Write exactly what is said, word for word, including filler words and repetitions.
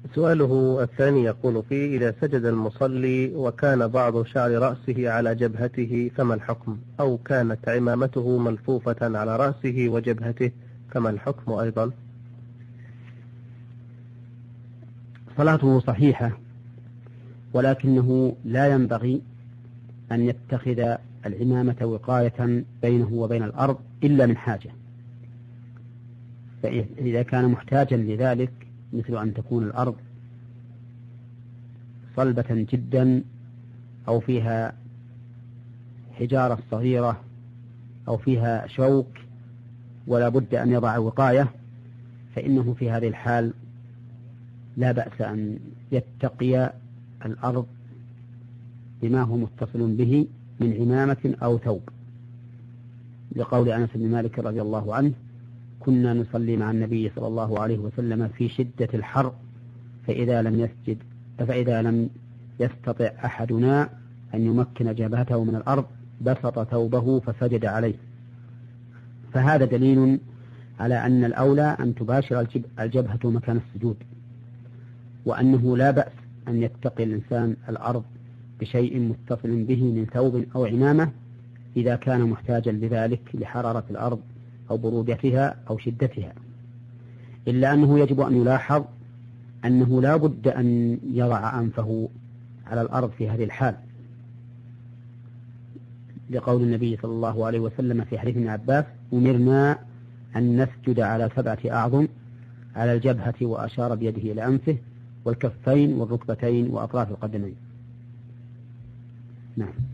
سؤاله الثاني يقول فيه: إذا سجد المصلي وكان بعض شعر رأسه على جبهته فما الحكم؟ أو كانت عمامته ملفوفة على رأسه وجبهته فما الحكم أيضا؟ صلاته صحيحة، ولكنه لا ينبغي أن يتخذ العمامة وقاية بينه وبين الأرض إلا من حاجة. فإذا كان محتاجا لذلك، مثل أن تكون الأرض صلبة جدا أو فيها حجارة صغيرة أو فيها شوك ولا بد أن يضع وقاية، فإنه في هذه الحال لا بأس أن يتقي الأرض بما هو متصل به من عمامة أو ثوب، لقول أنس بن مالك رضي الله عنه: كنا نصلي مع النبي صلى الله عليه وسلم في شدة الحر، فإذا لم يسجد فإذا لم يستطع أحدنا أن يمكن جبهته من الأرض بسط ثوبه فسجد عليه. فهذا دليل على أن الأولى أن تباشر الجبهة مكان السجود، وأنه لا بأس أن يتقي الإنسان الأرض بشيء متصل به من ثوب أو عمامة إذا كان محتاجا لذلك لحرارة الأرض أو برودتها أو شدتها، إلا أنه يجب أن يلاحظ أنه لا بد أن يضع أنفه على الأرض في هذه الحال، لقول النبي صلى الله عليه وسلم في حديث ابن عباس: أمرنا أن نسجد على سبعة أعظم، على الجبهة، وأشار بيده إلى أنفه والكفين والركبتين وأطراف القدمين. نعم.